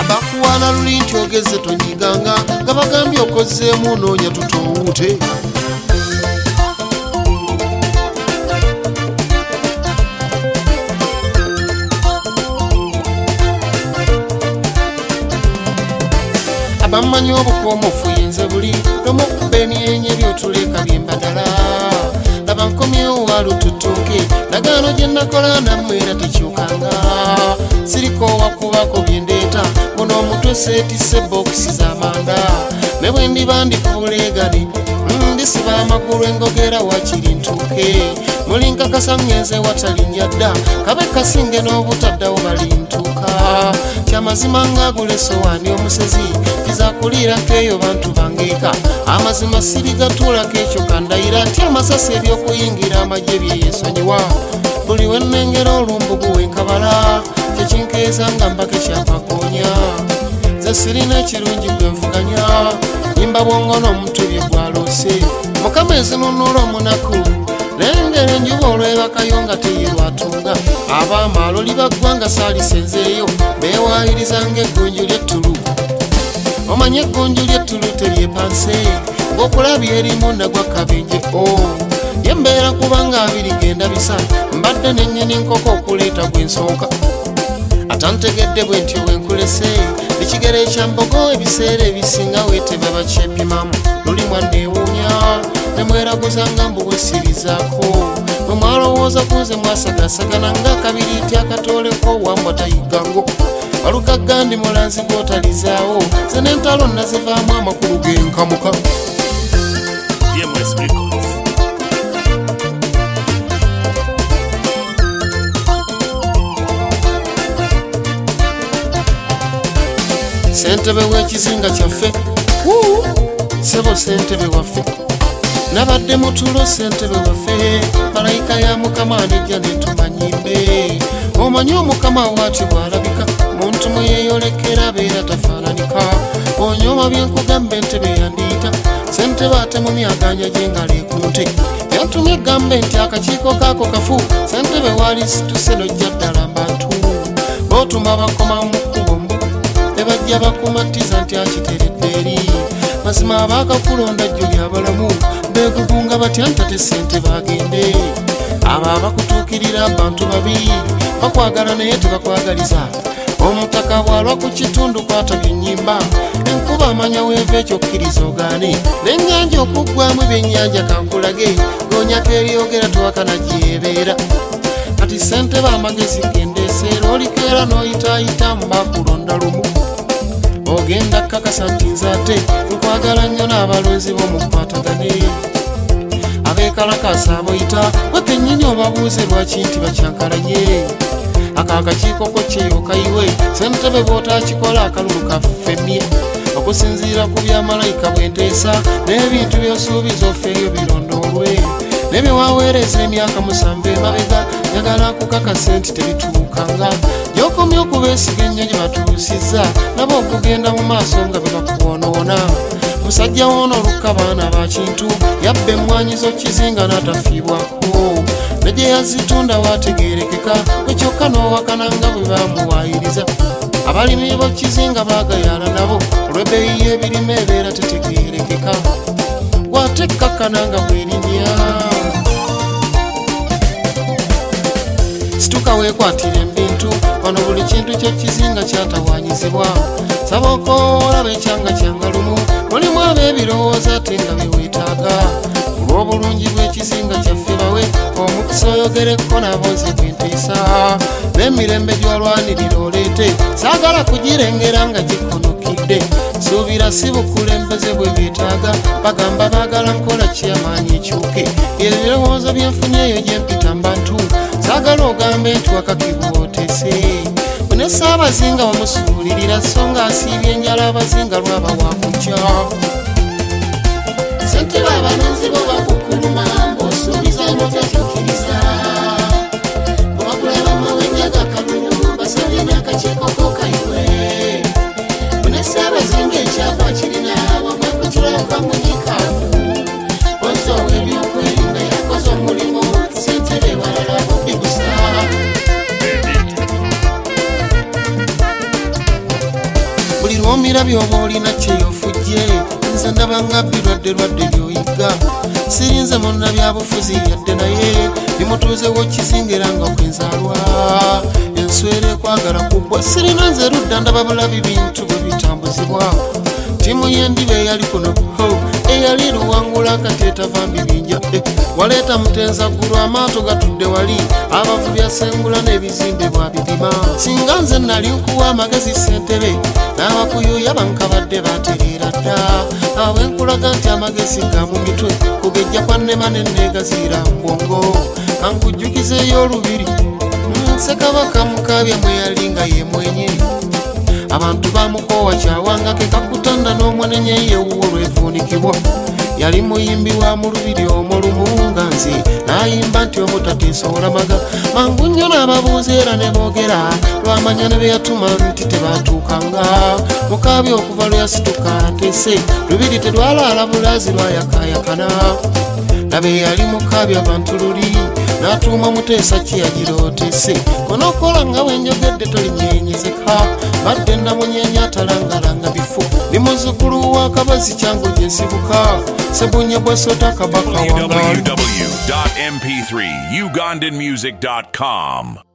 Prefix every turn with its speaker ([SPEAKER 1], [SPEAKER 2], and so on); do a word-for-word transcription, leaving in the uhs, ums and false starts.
[SPEAKER 1] abakuwana luli nti ogeze tonyiganga nga bagambye okozzeemu noonya tutowuute. Abamanyi obukoomufu yenze buli nomukuba emyenye byotuleka byembadala laba nkomyewo walututuuke ndagaano gye nakola nammwe era tekyukanga siriko wakubako byendeeta muno omutwe seetisse bokisi z'amanda ne bwe ndiba ndikubuleegane ndisiba amagulu engogera wakiri ntuuke mulinkakasa ngenze watalinnya dda kabe kasinge n'obutaddawo balintuuka kyamazima ng'agula essowaani omusezi kizakulirako eyo bantu bangeeka amazima sirigatuulako ekyo kandayira nti amasasi ebyokuyingira amagye byeyeesonyiwa buli we nnengera olumbugu wenkabala kyekinkeeza nga mbaka ekyampakoonya ze sirina ekirungi gwe nvuganya nyimba bwongo n'omuntu bye gwaloose mukama ezinunuula omunaku lengera enjuba olwebakayo nga teyirwatunga abaamaalo libaggwa nga saalisenzeeyo beewaayiriza ng'eggunju ly'ettulu omanye eggunju ly'ettulu teryepanse ng'okulabya erimu nagwa kabenje o yembeera kubanga abiri genda bisa mbadde n'ennyini nkoko okuleeta gwensooka atantegedde bwe ntyo bwenkulese ekigere ekyambogo ebiseera ebisinga weeteba bakyepimamu luli mwanneewuunya ne mweraguza nga mbuwesirizaako bwe mwalowooza kunze mwasagasagana ng'akabiriiti akatooleko wambwa tayigango walugagga ndi mulanzi gw'otalizaawo ze n'entalo nazivaamu amakulu g'enkamuka. Ssentebe w'ekizinga kyaffe sebo ssentebe waffe nabadde mutulo ssentebe waffe malayika ya mukama anijja netumanyimbe omanyi omukama waatyo bw'alabika muntu mwe yeeyolekera abeera tafaananika onyooma byenkugambe entebe yandiita ssentebe ate mu myaganya gy'engalo ekunte yantumye egambe nti akakiiko kaako kafu ssentebe waali situse nojja ddala mbantu bootuma bakoma mu kkubo mbu bajja bakumatiza nti akiteredde eri mazima abaakakulonda jjo lyabalamu beegugunga batya ntate ssente bagende abo abakutuukirira abantu babi bakwagala naye tebakwagaliza omutaka bwalwa ku kitundu kwatabya ennyimba enkuba amanya weeva ekyokkiriza ogaane n'ennyanja okuggwamu ebyennyanja kankulage gonyako eryogera tewakana gyebeera kati ssente baamagezi gendeeseera olikeera n'oyitaayita mu bakulonda lumu ogenda kakasa nti nze ate nkwagala nnyo n'abalonzi b'omukwatagane abeekalakaasa aboyita wekennyini obabuuze lwaki nti bakyankalanye akaakakiiko ko kyeyokayiwe ssentebe bw'otaakikola akalulu kaffemye okusinziira ku byamalayika bwenteesa n'ebintu by'osuubiza offeeyo birondoolwe nebyewaweereza emyaka musanvu emabega njagala kukakasa nti tebituukanga gyokomya okubeesiga ennyo gye batuusizza nabo okugenda mu maaso nga bwe bakuboonoona musajja woono olukka baana ba kintu yabba emmwanyi z'okizinga n'atafiibwako ne gye yazitunda waategeerekeka ekyokka n'owakana nga bwe baamuwaayiriza abalimi b'okizinga baagayala nabo olw'ebbeeyi y'ebirime ebeera tetegeerekeka gwate kkakkana nga bw'erinnya situka weekwatira ebintu wano buli kintu ky'ekizinga kyatawaanyizibwa saba okoolaba ekyanga kyanga lumu mulimu ab'ebirowooza ate nga beweetaaga olw'obulungi bw'ekizinga kyaffe bawe omukisa oyogereko nabonze bwenteesa n'emirembe gy'olwanirira oleete saagala kugirengera nga gikonokidde suubira si bukulembeze bwe beetaaga bagamba baagala nkola kyamaanyi ekyuke ebirowoozo byenfunyeeyo gye mpita mbantu saagala ogambe nti wakakibwoteese bune saabazinga wamusuulirira so nga asiibye enjala abazinga lwaba wakujja ssentebe abalonzi bo bakukuluma ng'osuubiza n'otakyukiriza bwebakulaba mawenya gakalulu basabye n'akakiikoko kayiwe bune saabazinga ekyapa kirina wamwe kukiraka munyikaavu onsowa ebyokwerinda yakoze omulimu ssentebe balala bubigusa omirabye oba olina kyeyofujje nze ndaba nga birwadde lwadde lyoyiga sirinze monna byabufuzi yadde naye bimutuuzewo kisingera nga kwenzaalwa enswere kwagala kubbwa sirina nze ludda ndaba bulabi bintu bwe bitambuzibwa timu y'endiba eyali kuno eyali luwangula kati etava mbibinja waleeta mutenza ggulu amaato gatudde wali abavubi asengula n'ebizimbe bwabipima singa nze nali nkuwa amagezi ssentebe n'abakuyuuya bankabadde batereera dda awe nkulaga nti amagezi ga mu mitwe kugejja kwannema nenneegaziira mbwongo kankujjukizeeyo olubiri Ssekabaka Mukaabya mwe yali nga ye mwenye abantu bamukoowa kyawanga ke kakutanda n'omwenenye yewuwo lwevuunikibwa yali muyimbi wa mu lubiri omulumu nga nze n'ayimba nti omutateesobola maga mangu nnyo n'ababuuza era ne boogera lwamanya ne be yatuma nti tebaatuukanga Mukaabya okuva lwe yasituka ateese lubiri terwalaala bulaazi lwayakaayakana labe yali Mukaabya bantu luli n'atuuma Muteesa Kiyagirootese onookola nga wenjogedde tolinyenyezeka badde namunyeenya atalangalanga bifu ndi muzzukulu wa Kabazi kyangu gye nsibuka Sebunye Bwesota Kabaka wangaali
[SPEAKER 2] w w w dot m p three ugandan music dot com